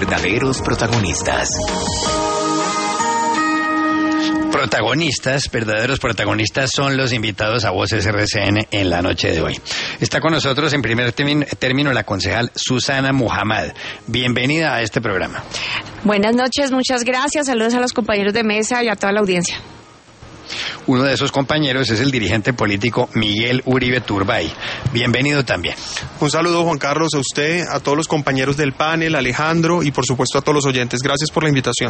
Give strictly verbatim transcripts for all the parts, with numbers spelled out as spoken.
verdaderos protagonistas. Protagonistas, verdaderos protagonistas son los invitados a Voces R C N en la noche de hoy. Está con nosotros en primer término la concejal Susana Muhammad. Bienvenida a este programa. Buenas noches, muchas gracias. Saludos a los compañeros de mesa y a toda la audiencia. Uno de esos compañeros es el dirigente político Miguel Uribe Turbay. Bienvenido también. Un saludo, Juan Carlos, a usted, a todos los compañeros del panel, Alejandro, y por supuesto a todos los oyentes. Gracias por la invitación.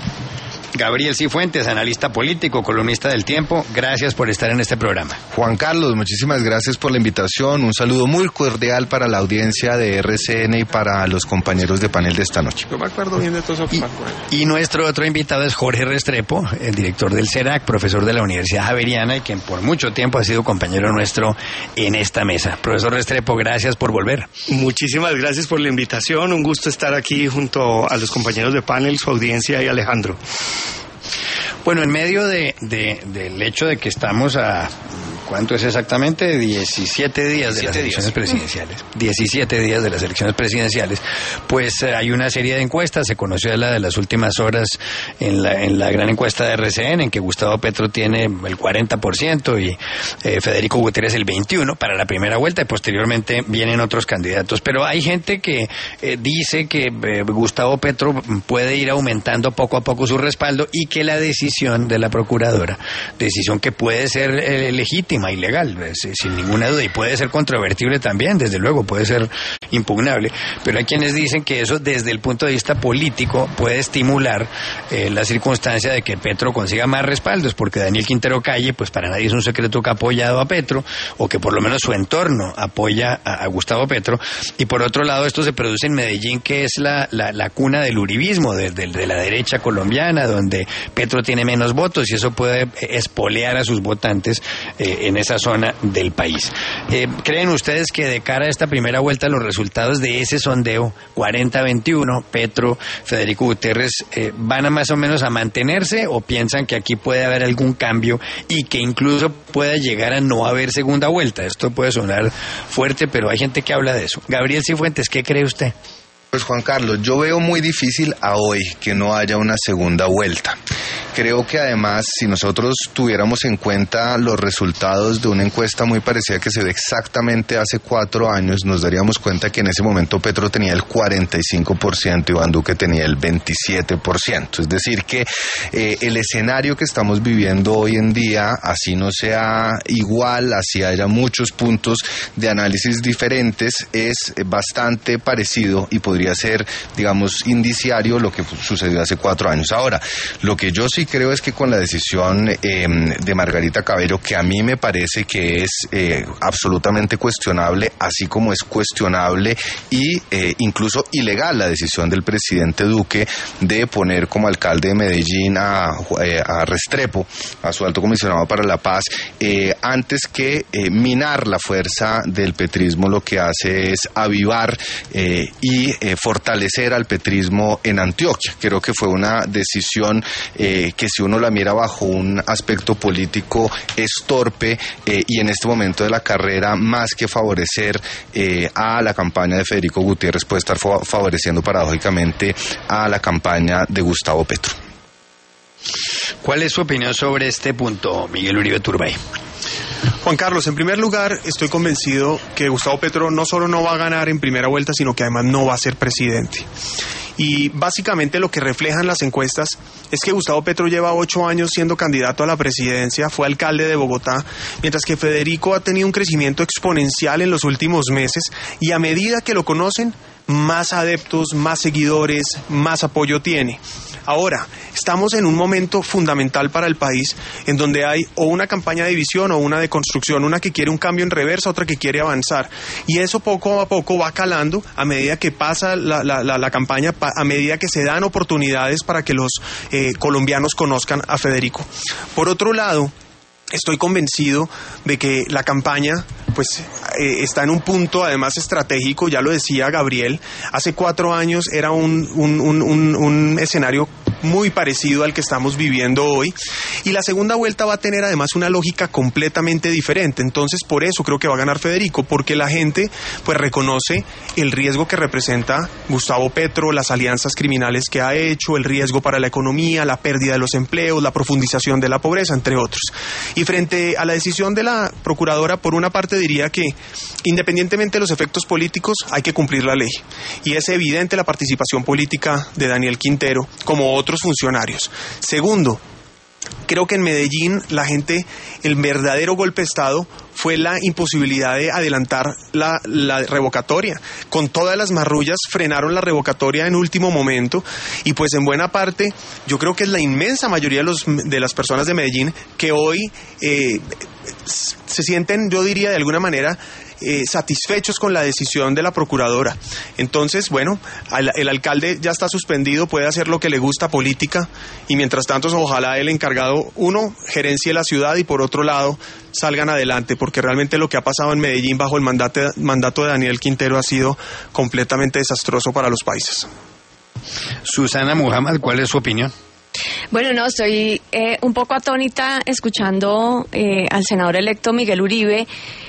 Gabriel Cifuentes, analista político, columnista del Tiempo, gracias por estar en este programa. Juan Carlos, muchísimas gracias por la invitación, un saludo muy cordial para la audiencia de R C N y para los compañeros de panel de esta noche. Yo me acuerdo bien de todo eso. Y, y nuestro otro invitado es Jorge Restrepo, el director del CERAC, profesor de la Universidad Javeriana y quien por mucho tiempo ha sido compañero nuestro en esta mesa. Profesor Restrepo, gracias por volver. Muchísimas gracias por la invitación, un gusto estar aquí junto a los compañeros de panel, su audiencia y Alejandro. Bueno, en medio de, de, del hecho de que estamos a, ¿cuánto es exactamente? diecisiete días de las elecciones presidenciales. diecisiete días de las elecciones presidenciales. Pues eh, hay una serie de encuestas, se conoció la de las últimas horas en la, en la gran encuesta de R C N, en que Gustavo Petro tiene el cuarenta por ciento y eh, Federico Gutiérrez el veintiuno por ciento para la primera vuelta, y posteriormente vienen otros candidatos. Pero hay gente que eh, dice que eh, Gustavo Petro puede ir aumentando poco a poco su respaldo y que la decisión de la procuradora, decisión que puede ser eh, legítima y legal, eh, sin ninguna duda, y puede ser controvertible también, desde luego, puede ser impugnable, pero hay quienes dicen que eso desde el punto de vista político puede estimular eh, la circunstancia de que Petro consiga más respaldos, porque Daniel Quintero Calle, pues para nadie es un secreto que ha apoyado a Petro, o que por lo menos su entorno apoya a, a Gustavo Petro, y por otro lado esto se produce en Medellín, que es la, la, la cuna del uribismo, de, de, de la derecha colombiana, donde Petro tiene menos votos y eso puede espolear a sus votantes eh, en esa zona del país. Eh, ¿Creen ustedes que de cara a esta primera vuelta los resultados de ese sondeo cuarenta a veintiuno, Petro, Federico Gutiérrez, eh, van a más o menos a mantenerse, o piensan que aquí puede haber algún cambio y que incluso pueda llegar a no haber segunda vuelta? Esto puede sonar fuerte, pero hay gente que habla de eso. Gabriel Cifuentes, ¿qué cree usted? Pues Juan Carlos, yo veo muy difícil a hoy que no haya una segunda vuelta. Creo que además, si nosotros tuviéramos en cuenta los resultados de una encuesta muy parecida que se ve exactamente hace cuatro años, nos daríamos cuenta que en ese momento Petro tenía el cuarenta y cinco por ciento y Iván Duque tenía el veintisiete por ciento. Es decir que eh, el escenario que estamos viviendo hoy en día, así no sea igual, así haya muchos puntos de análisis diferentes, es bastante parecido y podría ser, digamos, indiciario lo que sucedió hace cuatro años. Ahora, lo que yo sí creo es que con la decisión eh, de Margarita Cabello, que a mí me parece que es eh, absolutamente cuestionable, así como es cuestionable y eh, incluso ilegal la decisión del presidente Duque de poner como alcalde de Medellín a, eh, a Restrepo, a su alto comisionado para la paz, eh, antes que eh, minar la fuerza del petrismo, lo que hace es avivar eh, y eh, fortalecer al petrismo en Antioquia. Creo que fue una decisión eh, que si uno la mira bajo un aspecto político es torpe eh, y en este momento de la carrera, más que favorecer eh, a la campaña de Federico Gutiérrez, puede estar fa- favoreciendo paradójicamente a la campaña de Gustavo Petro. ¿Cuál es su opinión sobre este punto, Miguel Uribe Turbay? Juan Carlos, en primer lugar, estoy convencido que Gustavo Petro no solo no va a ganar en primera vuelta, sino que además no va a ser presidente. Y básicamente lo que reflejan las encuestas es que Gustavo Petro lleva ocho años siendo candidato a la presidencia, fue alcalde de Bogotá, mientras que Federico ha tenido un crecimiento exponencial en los últimos meses, y a medida que lo conocen, más adeptos, más seguidores, más apoyo tiene. Ahora, estamos en un momento fundamental para el país, en donde hay o una campaña de división o una de construcción, una que quiere un cambio en reversa, otra que quiere avanzar, y eso poco a poco va calando a medida que pasa la, la, la, la campaña, a medida que se dan oportunidades para que los eh, colombianos conozcan a Federico. Por otro lado, estoy convencido de que la campaña pues eh, está en un punto además estratégico, ya lo decía Gabriel, hace cuatro años era un, un, un, un, un escenario muy parecido al que estamos viviendo hoy. Y la segunda vuelta va a tener además una lógica completamente diferente. Entonces, por eso creo que va a ganar Federico, porque la gente pues reconoce el riesgo que representa Gustavo Petro, las alianzas criminales que ha hecho, el riesgo para la economía, la pérdida de los empleos, la profundización de la pobreza, entre otros. Y frente a la decisión de la procuradora, por una parte diría que independientemente de los efectos políticos, hay que cumplir la ley. Y es evidente la participación política de Daniel Quintero, como otros funcionarios. Segundo, creo que en Medellín la gente, el verdadero golpe de Estado fue la imposibilidad de adelantar la, la revocatoria. Con todas las marrullas frenaron la revocatoria en último momento y pues en buena parte yo creo que es la inmensa mayoría de, los, de las personas de Medellín que hoy eh, se sienten, yo diría de alguna manera, Eh, satisfechos con la decisión de la procuradora. Entonces, bueno, al, el alcalde ya está suspendido, puede hacer lo que le gusta, política, y mientras tanto ojalá el encargado, uno, gerencie la ciudad y por otro lado salgan adelante, porque realmente lo que ha pasado en Medellín bajo el mandato, mandato de Daniel Quintero ha sido completamente desastroso para los países. Susana Muhammad, ¿cuál es su opinión? Bueno, no, estoy eh, un poco atónita escuchando eh, al senador electo Miguel Uribe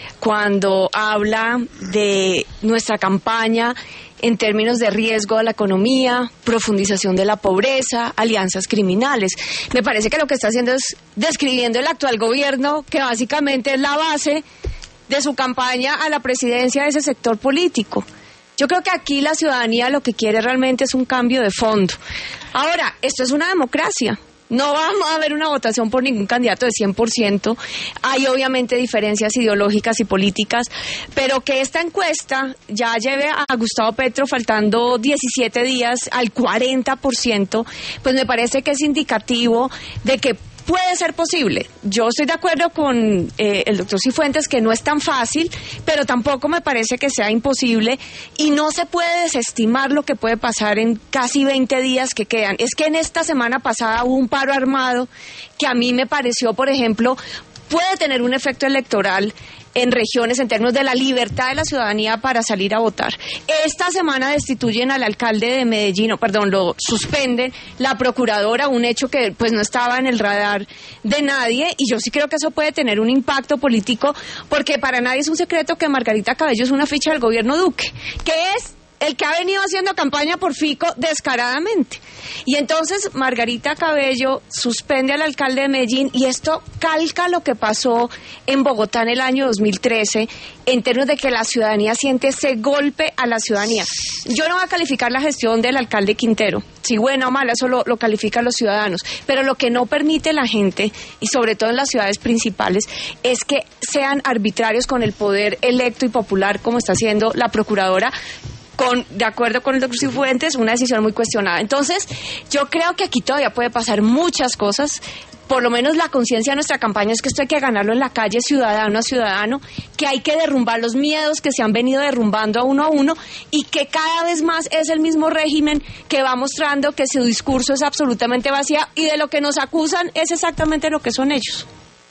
cuando habla de nuestra campaña en términos de riesgo a la economía, profundización de la pobreza, alianzas criminales. Me parece que lo que está haciendo es describiendo el actual gobierno, que básicamente es la base de su campaña a la presidencia de ese sector político. Yo creo que aquí la ciudadanía lo que quiere realmente es un cambio de fondo. Ahora, esto es una democracia. No vamos a ver una votación por ningún candidato de cien por ciento. Hay obviamente diferencias ideológicas y políticas, pero que esta encuesta ya lleve a Gustavo Petro faltando diecisiete días al cuarenta por ciento, pues me parece que es indicativo de que puede ser posible. Yo estoy de acuerdo con eh, el doctor Cifuentes que no es tan fácil, pero tampoco me parece que sea imposible y no se puede desestimar lo que puede pasar en casi veinte días que quedan. Es que en esta semana pasada hubo un paro armado que a mí me pareció, por ejemplo, puede tener un efecto electoral en regiones en términos de la libertad de la ciudadanía para salir a votar. Esta semana destituyen al alcalde de Medellín, o perdón, lo suspenden, la procuradora, un hecho que pues no estaba en el radar de nadie, y yo sí creo que eso puede tener un impacto político, porque para nadie es un secreto que Margarita Cabello es una ficha del gobierno Duque, que es el que ha venido haciendo campaña por Fico descaradamente. Y entonces Margarita Cabello suspende al alcalde de Medellín y esto calca lo que pasó en Bogotá en el año dos mil trece en términos de que la ciudadanía siente ese golpe a la ciudadanía. Yo no voy a calificar la gestión del alcalde Quintero, si buena o mala, eso lo, lo califican los ciudadanos, pero lo que no permite la gente, y sobre todo en las ciudades principales, es que sean arbitrarios con el poder electo y popular como está haciendo la procuradora, con, de acuerdo con el doctor Cifuentes, una decisión muy cuestionada. Entonces, yo creo que aquí todavía puede pasar muchas cosas. Por lo menos la conciencia de nuestra campaña es que esto hay que ganarlo en la calle, ciudadano a ciudadano, que hay que derrumbar los miedos que se han venido derrumbando a uno a uno y que cada vez más es el mismo régimen que va mostrando que su discurso es absolutamente vacío y de lo que nos acusan es exactamente lo que son ellos.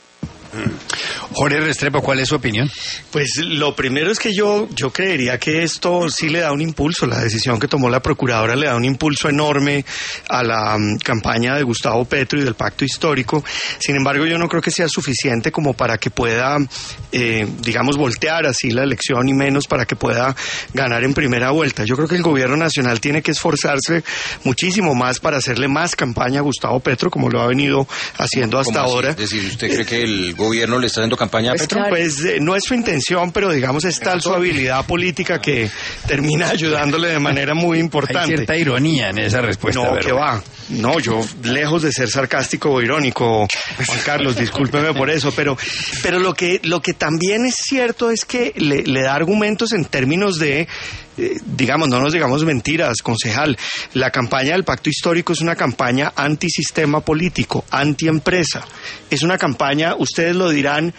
Jorge Restrepo, ¿cuál es su opinión? Pues lo primero es que yo, yo creería que esto sí le da un impulso, la decisión que tomó la procuradora le da un impulso enorme a la um, campaña de Gustavo Petro y del pacto histórico. Sin embargo, yo no creo que sea suficiente como para que pueda, eh, digamos, voltear así la elección y menos para que pueda ganar en primera vuelta. Yo creo que el gobierno nacional tiene que esforzarse muchísimo más para hacerle más campaña a Gustavo Petro, como lo ha venido haciendo hasta ahora. Es decir, ¿usted cree que el gobierno le está dando campaña a pues, Petro? Pues eh, no es su intención, pero digamos es tal su habilidad política que termina ayudándole de manera muy importante. Hay cierta ironía en esa respuesta. No, ¿verdad? que va. No, yo lejos de ser sarcástico o irónico, Juan Carlos, discúlpeme por eso, pero pero lo que lo que también es cierto es que le, le da argumentos en términos de Eh, digamos, no nos digamos mentiras, concejal. La campaña del pacto histórico es una campaña antisistema político, antiempresa. Es una campaña, ustedes lo dirán,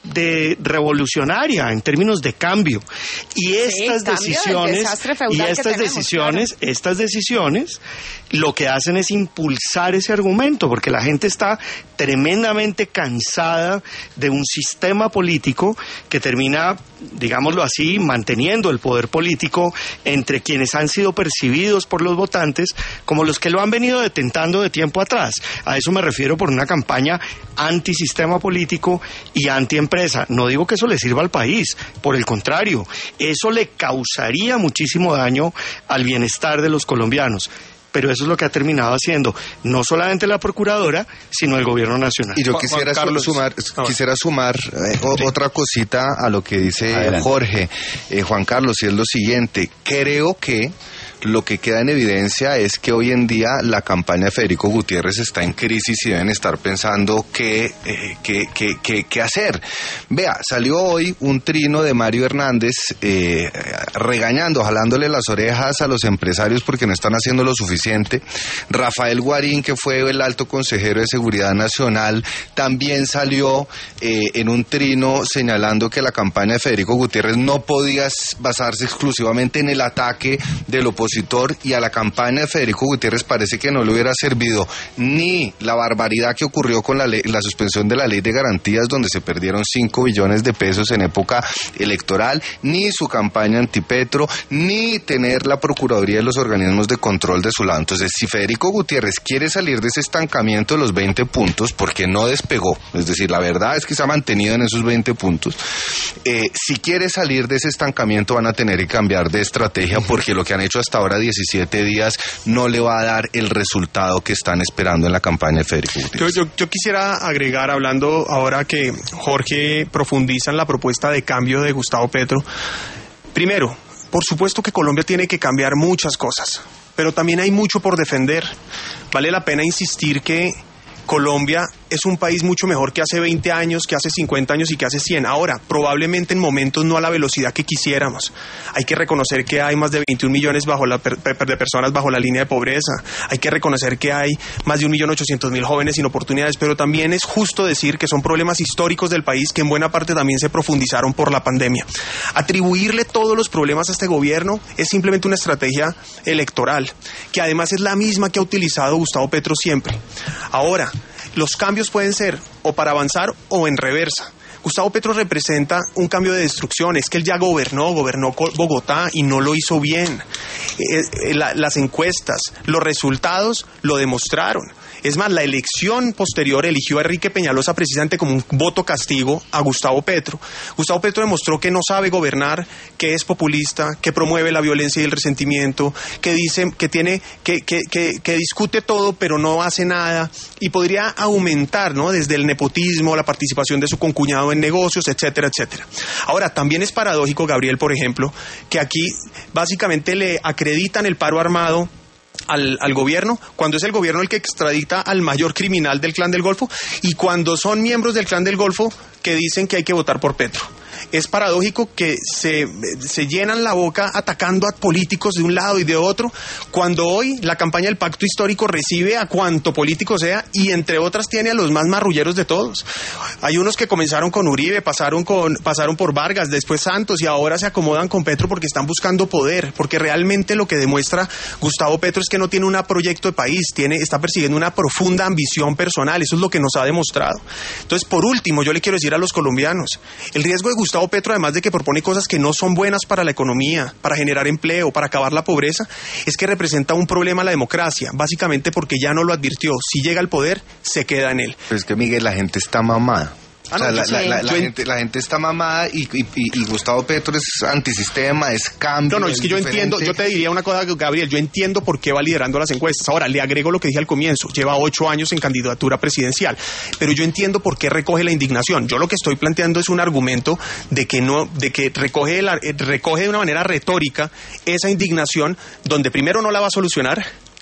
de revolucionaria en términos de cambio. Y estas sí, decisiones, y estas tenemos, decisiones, claro. estas decisiones, lo que hacen es impulsar ese argumento, porque la gente está tremendamente cansada de un sistema político que termina, digámoslo así, manteniendo el poder político entre quienes han sido percibidos por los votantes como los que lo han venido detentando de tiempo atrás. A eso me refiero por una campaña antisistema político y antiempresa. No digo que eso le sirva al país, por el contrario, eso le causaría muchísimo daño al bienestar de los colombianos. Pero eso es lo que ha terminado haciendo no solamente la procuradora, sino el gobierno nacional. Y yo quisiera Carlos, sumar, quisiera sumar eh, o, otra cosita a lo que dice Adelante. Jorge, eh, Juan Carlos, y es lo siguiente. Creo que lo que queda en evidencia es que hoy en día la campaña de Federico Gutiérrez está en crisis y deben estar pensando qué, eh, qué, qué, qué, qué hacer. Vea, salió hoy un trino de Mario Hernández eh, regañando, jalándole las orejas a los empresarios porque no están haciendo lo suficiente. Rafael Guarín, que fue el alto consejero de Seguridad Nacional, también salió eh, en un trino señalando que la campaña de Federico Gutiérrez no podía basarse exclusivamente en el ataque del opositor, y a la campaña de Federico Gutiérrez parece que no le hubiera servido ni la barbaridad que ocurrió con la, ley, la suspensión de la ley de garantías, donde se perdieron cinco billones de pesos en época electoral, ni su campaña antipetro, ni tener la Procuraduría de los organismos de control de su lado. Entonces, si Federico Gutiérrez quiere salir de ese estancamiento de los veinte puntos, porque no despegó, es decir, la verdad es que se ha mantenido en esos veinte puntos, eh, si quiere salir de ese estancamiento van a tener que cambiar de estrategia, porque lo que han hecho hasta ahora diecisiete días no le va a dar el resultado que están esperando en la campaña de Federico Gutiérrez. Yo, yo, yo quisiera agregar, hablando ahora que Jorge profundiza en la propuesta de cambio de Gustavo Petro. Primero, por supuesto que Colombia tiene que cambiar muchas cosas, pero también hay mucho por defender. Vale la pena insistir que Colombia es un país mucho mejor que hace veinte años, que hace cincuenta años y que hace cien. Ahora, probablemente en momentos no a la velocidad que quisiéramos. Hay que reconocer que hay más de veintiún millones bajo la, per, de personas bajo la línea de pobreza. Hay que reconocer que hay más de un millón ochocientos mil jóvenes sin oportunidades. Pero también es justo decir que son problemas históricos del país que en buena parte también se profundizaron por la pandemia. Atribuirle todos los problemas a este gobierno es simplemente una estrategia electoral, que además es la misma que ha utilizado Gustavo Petro siempre. Ahora, los cambios pueden ser o para avanzar o en reversa. Gustavo Petro representa un cambio de destrucción. Es que él ya gobernó, gobernó Bogotá y no lo hizo bien. Eh, eh, la, las encuestas, los resultados lo demostraron. Es más, la elección posterior eligió a Enrique Peñalosa precisamente como un voto castigo a Gustavo Petro. Gustavo Petro demostró que no sabe gobernar, que es populista, que promueve la violencia y el resentimiento, que dice que tiene, que, que, que, que discute todo pero no hace nada, y podría aumentar, ¿no?, desde el nepotismo, la participación de su concuñado en negocios, etcétera, etcétera. Ahora, también es paradójico, Gabriel, por ejemplo, que aquí básicamente le acreditan el paro armado Al, al gobierno, cuando es el gobierno el que extradita al mayor criminal del Clan del Golfo, y cuando son miembros del Clan del Golfo que dicen que hay que votar por Petro. Es paradójico que se, se llenan la boca atacando a políticos de un lado y de otro, cuando hoy la campaña del Pacto Histórico recibe a cuanto político sea, y entre otras tiene a los más marrulleros de todos. Hay unos que comenzaron con Uribe, pasaron, con, pasaron por Vargas, después Santos, y ahora se acomodan con Petro porque están buscando poder, porque realmente lo que demuestra Gustavo Petro es que no tiene un proyecto de país, tiene, está persiguiendo una profunda ambición personal. Eso es lo que nos ha demostrado. Entonces, por último, yo le quiero decir a los colombianos, el riesgo de Gustavo Petro, además de que propone cosas que no son buenas para la economía, para generar empleo, para acabar la pobreza, es que representa un problema a la democracia, básicamente porque ya no lo advirtió. Si llega al poder, se queda en él. Pero es que, Miguel, la gente está mamada. Ah, no, o sea, la, la, la, la, gente, la gente está mamada y, y, y, y Gustavo Petro es antisistema, es cambio. No, no, es que yo diferente. entiendo, yo te diría una cosa, Gabriel, yo entiendo por qué va liderando las encuestas. Ahora, le agrego lo que dije al comienzo, lleva ocho años en candidatura presidencial, pero yo entiendo por qué recoge la indignación. Yo lo que estoy planteando es un argumento de que no, de que recoge, la, recoge de una manera retórica esa indignación, donde primero no la va a solucionar,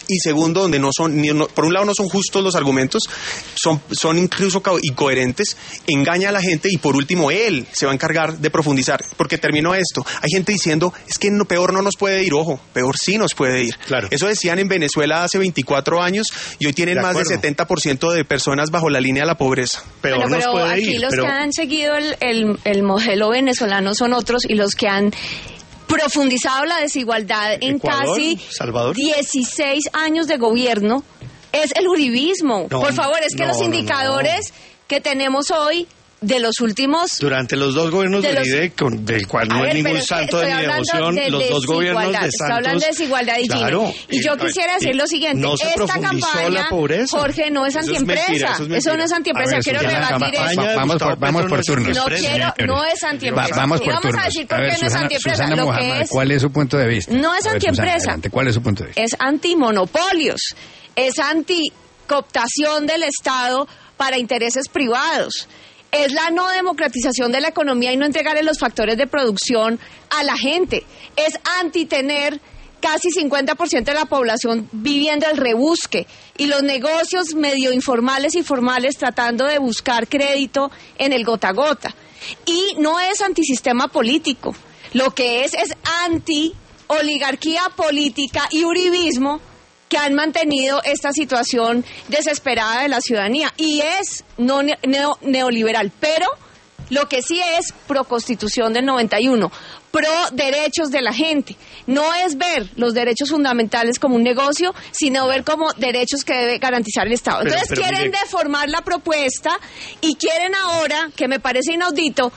y segundo, donde no son, ni, no, por un lado no son justos los argumentos, son, son incluso incoherentes, engaña a la gente y por último él se va a encargar de profundizar, porque terminó esto. Hay gente diciendo, es que no, peor no nos puede ir, ojo, peor sí nos puede ir. Claro. Eso decían en Venezuela hace veinticuatro años y hoy tienen de más del setenta por ciento de personas bajo la línea de la pobreza. Peor bueno, nos pero puede aquí ir, los pero... que han seguido el, el, el modelo venezolano son otros y los que han profundizado la desigualdad en Ecuador, casi Salvador. dieciséis años de gobierno es el uribismo. No, Por favor, es que no, los no, indicadores no. que tenemos hoy de los últimos... Durante los dos gobiernos de, de los, Uribe, con, del cual no ver, es ningún es santo de mi devoción, de los dos gobiernos de Santos... Estoy hablando de desigualdad y claro, Y yo y, quisiera y, decir lo siguiente, no se esta profundizó campaña, la pobreza. Jorge, no es antiempresa, eso, mentira, es eso, es eso no es antiempresa, ver, quiero Susana, rebatir va, eso. va, vamos por, vamos por turnos. No quiero, no es antiempresa. Va, vamos por vamos turnos. a decir por A ver, qué no es Susana, antiempresa. Susana Lo Muhammad, que es, ¿cuál es su punto de vista? no es A ver, antiempresa. Susana, adelante, ¿cuál es su punto de vista? Es antimonopolios, es anticooptación del Estado para intereses privados. Es la no democratización de la economía y no entregarle los factores de producción a la gente. Es anti tener casi cincuenta por ciento de la población viviendo el rebusque y los negocios medio informales y formales tratando de buscar crédito en el gota a gota. Y no es antisistema político. Lo que es es anti oligarquía política y uribismo que han mantenido esta situación desesperada de la ciudadanía. Y es no neo, neoliberal, pero lo que sí es pro Constitución del noventa y uno, pro derechos de la gente. No es ver los derechos fundamentales como un negocio, sino ver como derechos que debe garantizar el Estado. Pero, Entonces pero, quieren mire... deformar la propuesta y quieren ahora, que me parece inaudito,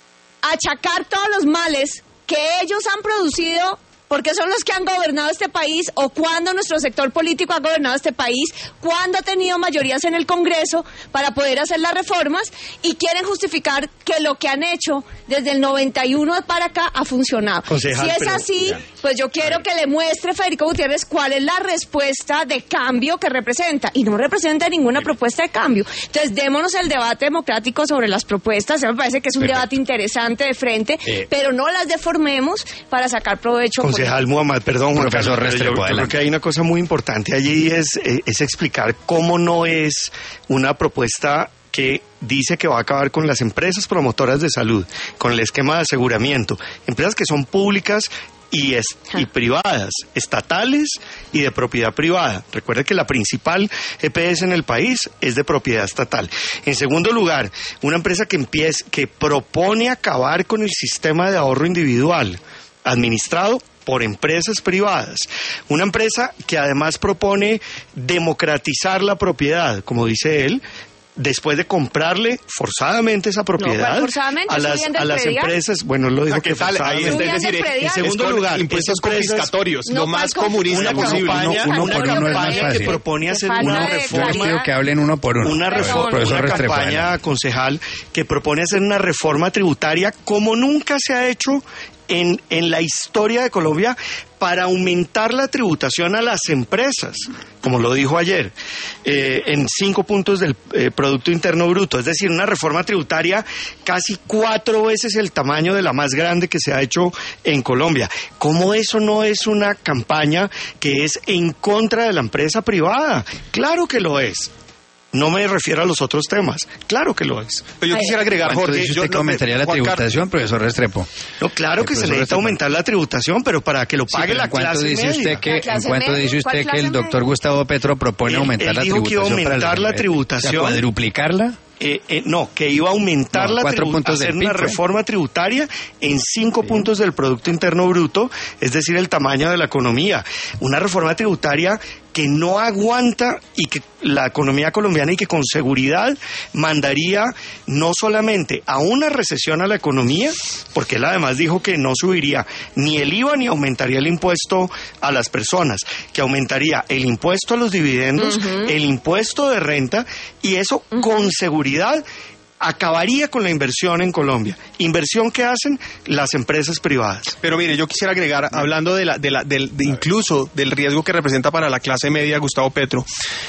achacar todos los males que ellos han producido porque son los que han gobernado este país, o cuando nuestro sector político ha gobernado este país, cuando ha tenido mayorías en el Congreso para poder hacer las reformas, y quieren justificar que lo que han hecho desde el noventa y uno para acá ha funcionado. Concejal, si es pero, así, ya. pues yo quiero que le muestre Federico Gutiérrez cuál es la respuesta de cambio que representa, y no representa ninguna propuesta de cambio. Entonces, démonos el debate democrático sobre las propuestas. Me parece que es un Perfecto. debate interesante de frente, eh. pero no las deformemos para sacar provecho. Concejal Muhammad, perdón, Juan Profesor Carlos, Restrepo, yo, yo creo que hay una cosa muy importante allí, es, es explicar cómo no es una propuesta que dice que va a acabar con las empresas promotoras de salud, con el esquema de aseguramiento, empresas que son públicas y, es, y privadas, estatales y de propiedad privada. Recuerde que la principal E P S en el país es de propiedad estatal. En segundo lugar, una empresa que empiece, que propone acabar con el sistema de ahorro individual administrado por empresas privadas. Una empresa que además propone democratizar la propiedad, como dice él, después de comprarle forzadamente esa propiedad no, forzadamente, a las, a las empresas, bueno, lo dijo que forzadamente. Ahí es decir, en segundo lugar, impuestos confiscatorios, no, lo más comunista una posible. Campaña, uno, uno una por uno campaña que propone hacer una reforma. Yo les pido que hablen uno por uno. Una reforma, una campaña, concejal, que propone hacer una reforma tributaria como nunca se ha hecho en, en la historia de Colombia, para aumentar la tributación a las empresas, como lo dijo ayer, eh, en cinco puntos del eh, Producto Interno Bruto, es decir, una reforma tributaria casi cuatro veces el tamaño de la más grande que se ha hecho en Colombia. ¿Cómo eso no es una campaña que es en contra de la empresa privada? Claro que lo es. No me refiero a los otros temas. Claro que lo es. Pero yo quisiera agregar, Jorge... Dice usted yo, que aumentaría no, la Juan tributación, Carlos. profesor Restrepo. No, claro que se necesita Restrepo. aumentar la tributación, pero para que lo pague Sí, la clase dice media. usted que, ¿La ¿En cuánto media? dice usted que el doctor media? Gustavo Petro propone Él- aumentar él la dijo que tributación? iba a aumentar para la las- tributación. O sea, ¿cuadruplicarla? Eh, eh, no, que iba a aumentar No, la cuatro tribu- puntos hacer del una P I B, ¿eh? reforma tributaria en cinco sí. puntos del Producto Interno Bruto, es decir, el tamaño de la economía. Una reforma tributaria que no aguanta y que la economía colombiana y que con seguridad mandaría no solamente a una recesión a la economía, porque él además dijo que no subiría ni el I V A ni aumentaría el impuesto a las personas, que aumentaría el impuesto a los dividendos, uh-huh. el impuesto de renta, y eso uh-huh. con seguridad acabaría con la inversión en Colombia. Inversión que hacen las empresas privadas. Pero mire, yo quisiera agregar, hablando de la, de la, del, de incluso del riesgo que representa para la clase media Gustavo Petro.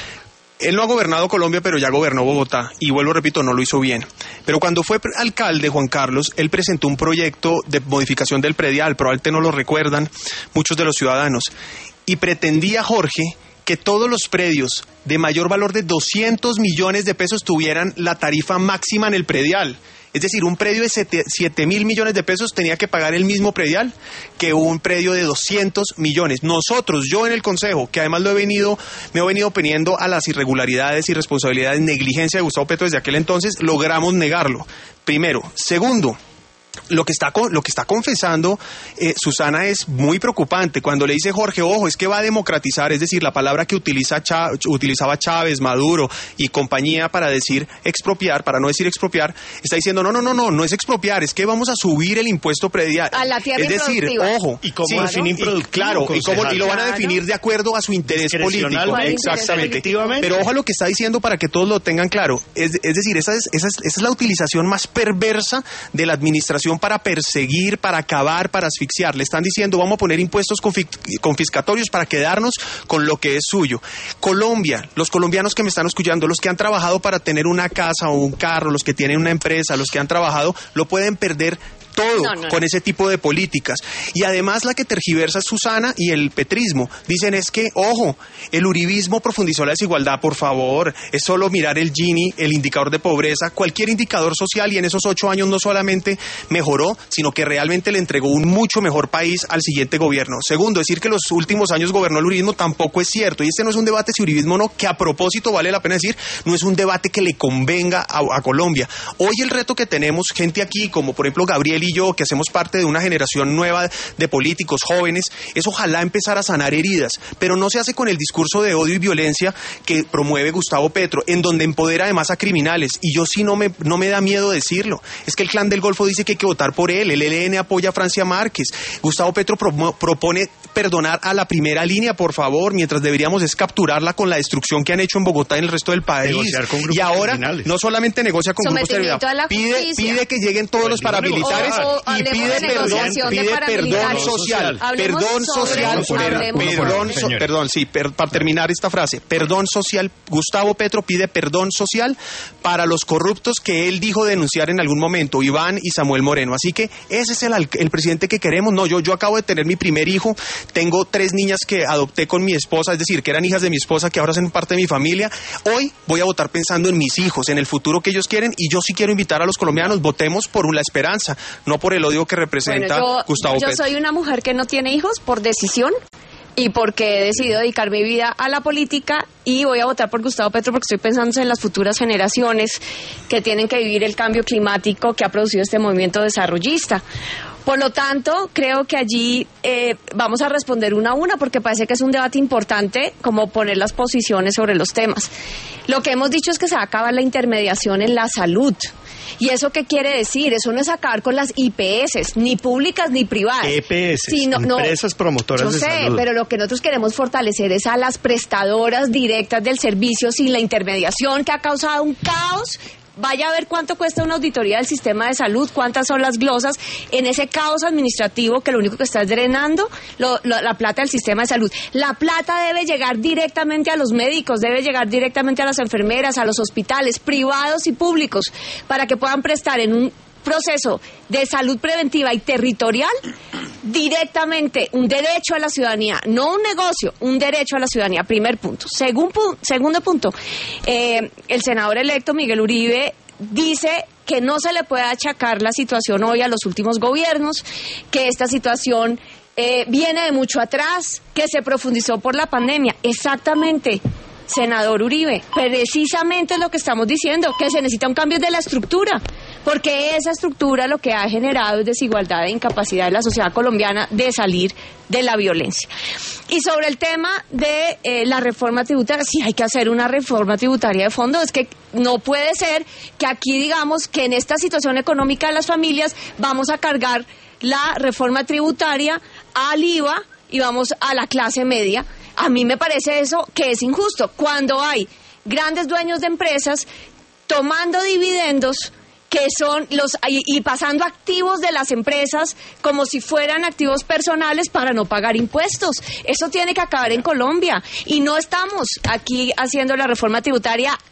Él no ha gobernado Colombia, pero ya gobernó Bogotá, y vuelvo, repito, no lo hizo bien. Pero cuando fue alcalde, Juan Carlos, él presentó un proyecto de modificación del predial, probablemente no lo recuerdan muchos de los ciudadanos, y pretendía, Jorge, que todos los predios de mayor valor de doscientos millones de pesos tuvieran la tarifa máxima en el predial. Es decir, un predio de siete mil millones de pesos tenía que pagar el mismo predial que un predio de doscientos millones. Nosotros, yo en el Consejo, que además lo he venido, me he venido oponiendo a las irregularidades, irresponsabilidades, negligencia de Gustavo Petro desde aquel entonces, logramos negarlo. Primero. Segundo, Lo que está lo que está confesando eh, Susana es muy preocupante. Cuando le dice Jorge, ojo, es que va a democratizar, es decir, la palabra que utiliza Chá, utilizaba Chávez, Maduro y compañía para decir expropiar, para no decir expropiar, está diciendo no, no, no, no, no es expropiar, es que vamos a subir el impuesto predial. A la tierra es decir, ojo, ¿y cómo sí, definen y, claro, y, cómo, y lo van a definir de acuerdo a su interés político. Exactamente. Pero ojo a lo que está diciendo para que todos lo tengan claro. Es, es decir, esa es, esa, es, esa es la utilización más perversa de la administración para perseguir, para acabar, para asfixiar. Le están diciendo, vamos a poner impuestos confiscatorios para quedarnos con lo que es suyo. Colombia, los colombianos que me están escuchando, los que han trabajado para tener una casa o un carro, los que tienen una empresa, los que han trabajado, lo pueden perder todo no, no, con ese tipo de políticas. Y además la que tergiversa es Susana y el petrismo. Dicen es que, ojo, el uribismo profundizó la desigualdad, por favor. Es solo mirar el Gini, el indicador de pobreza, cualquier indicador social, y en esos ocho años no solamente mejoró, sino que realmente le entregó un mucho mejor país al siguiente gobierno. Segundo, decir que los últimos años gobernó el uribismo tampoco es cierto. Y este no es un debate si uribismo o no, que a propósito vale la pena decir, no es un debate que le convenga a, a Colombia. Hoy el reto que tenemos, gente aquí, como por ejemplo Gabriel y yo, que hacemos parte de una generación nueva de políticos jóvenes, es ojalá empezar a sanar heridas, pero no se hace con el discurso de odio y violencia que promueve Gustavo Petro, en donde empodera además a criminales, y yo sí no me, no me da miedo decirlo. Es que el Clan del Golfo dice que hay que votar por él, el E L N apoya a Francia Márquez, Gustavo Petro pro, propone perdonar a la primera línea, por favor, mientras deberíamos es capturarla con la destrucción que han hecho en Bogotá y en el resto del país. Y ahora criminales. No solamente negocia con grupos terroristas, pide, pide que lleguen todos pues los paramilitares y pide perdón, pide perdón social, perdón social, perdón, perdón, sí, per, para terminar esta frase, perdón social. Gustavo Petro pide perdón social para los corruptos que él dijo denunciar en algún momento, Iván y Samuel Moreno. Así que ese es el, el presidente que queremos. No, yo, yo acabo de tener mi primer hijo, tengo tres niñas que adopté con mi esposa, es decir, que eran hijas de mi esposa, que ahora son parte de mi familia. Hoy voy a votar pensando en mis hijos, en el futuro que ellos quieren, y yo sí quiero invitar a los colombianos, votemos por la esperanza, no por el odio que representa bueno, yo, Gustavo yo Petro. Yo soy una mujer que no tiene hijos por decisión y porque he decidido dedicar mi vida a la política, y voy a votar por Gustavo Petro porque estoy pensando en las futuras generaciones que tienen que vivir el cambio climático que ha producido este movimiento desarrollista. Por lo tanto, creo que allí eh, vamos a responder una a una, porque parece que es un debate importante como poner las posiciones sobre los temas. Lo que hemos dicho es que se va a acabar la intermediación en la salud. ¿Y eso qué quiere decir? Eso no es acabar con las I P S, ni públicas ni privadas. E P S, sino, empresas no, promotoras yo de sé, salud. Pero lo que nosotros queremos fortalecer es a las prestadoras directas del servicio sin la intermediación, que ha causado un caos. Vaya a ver cuánto cuesta una auditoría del sistema de salud, cuántas son las glosas en ese caos administrativo que lo único que está es drenando lo, lo, la plata del sistema de salud. La plata debe llegar directamente a los médicos, debe llegar directamente a las enfermeras, a los hospitales privados y públicos, para que puedan prestar en un proceso de salud preventiva y territorial directamente un derecho a la ciudadanía, no un negocio, un derecho a la ciudadanía. Primer punto. Segun, pu- segundo punto, eh, el senador electo Miguel Uribe dice que no se le puede achacar la situación hoy a los últimos gobiernos, que esta situación eh, viene de mucho atrás, que se profundizó por la pandemia. Exactamente, senador Uribe, precisamente es lo que estamos diciendo, que se necesita un cambio de la estructura, porque esa estructura lo que ha generado es desigualdad e incapacidad de la sociedad colombiana de salir de la violencia. Y sobre el tema de eh, la reforma tributaria, sí hay que hacer una reforma tributaria de fondo. Es que no puede ser que aquí digamos que en esta situación económica de las familias vamos a cargar la reforma tributaria al I V A y vamos a la clase media. A mí me parece eso que es injusto. Cuando hay grandes dueños de empresas tomando dividendos que son los y, y pasando activos de las empresas como si fueran activos personales para no pagar impuestos. Eso tiene que acabar en Colombia, y no estamos aquí haciendo la reforma tributaria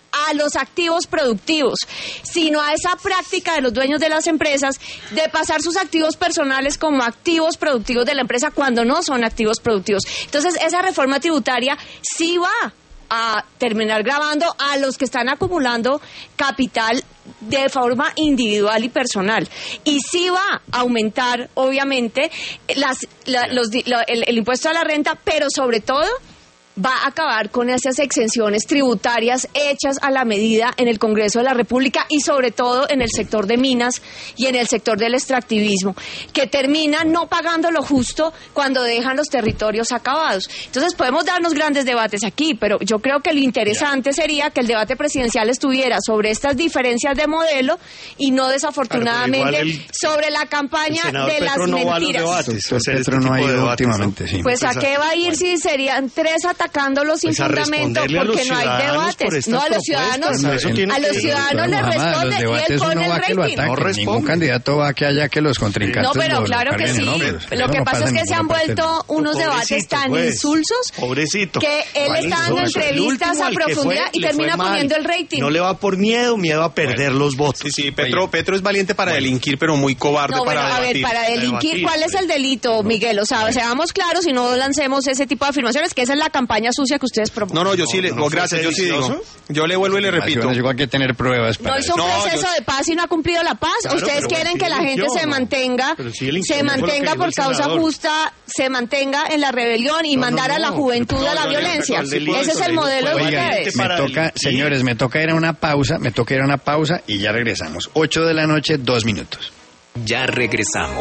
a los activos productivos, sino a esa práctica de los dueños de las empresas de pasar sus activos personales como activos productivos de la empresa cuando no son activos productivos. Entonces, esa reforma tributaria sí va a terminar gravando a los que están acumulando capital de forma individual y personal, y sí va a aumentar obviamente las, la, los, la, el, el impuesto a la renta, pero sobre todo va a acabar con esas exenciones tributarias hechas a la medida en el Congreso de la República y sobre todo en el sector de minas y en el sector del extractivismo, que terminan no pagando lo justo cuando dejan los territorios acabados. Entonces podemos darnos grandes debates aquí, pero yo creo que lo interesante sería que el debate presidencial estuviera sobre estas diferencias de modelo y no desafortunadamente el, sobre la campaña de las no mentiras. Petro no ha ido últimamente, sí. Pues a qué va a ir si serían tres ataques atacándolos sin pues fundamento porque no hay debates. No, a los ciudadanos, no, a los ciudadanos les responde y él pone el rating. No responde. Ningún candidato va a que haya que los contrincantes. No, pero claro que sí. Lo que pasa es que se han vuelto unos debates tan insulsos que él está dando entrevistas a profundidad y termina poniendo el rating. No le va por miedo, miedo a perder los votos. Sí, sí, Petro, Petro es valiente para delinquir, pero muy cobarde para debatir. A ver, para delinquir, ¿cuál es el delito, Miguel? O sea, seamos claros y no lancemos ese tipo de afirmaciones, que esa es la campaña sucia que ustedes proponen. No, no, yo sí, le, no, gracias, yo sí digo. Yo le vuelvo y le repito. No llegó a que tener pruebas para no hizo un no, proceso yo... de paz y no ha cumplido la paz. Claro, ustedes quieren que la gente se mantenga, sí se mantenga por causa justa, se mantenga en la rebelión y no, mandar no, no. a la juventud no, a la no, violencia. No, no, Ese es el modelo de ustedes. Me toca, señores, me toca ir a una pausa, me toca ir a una pausa y ya regresamos. Ocho de la noche, dos minutos. Ya regresamos.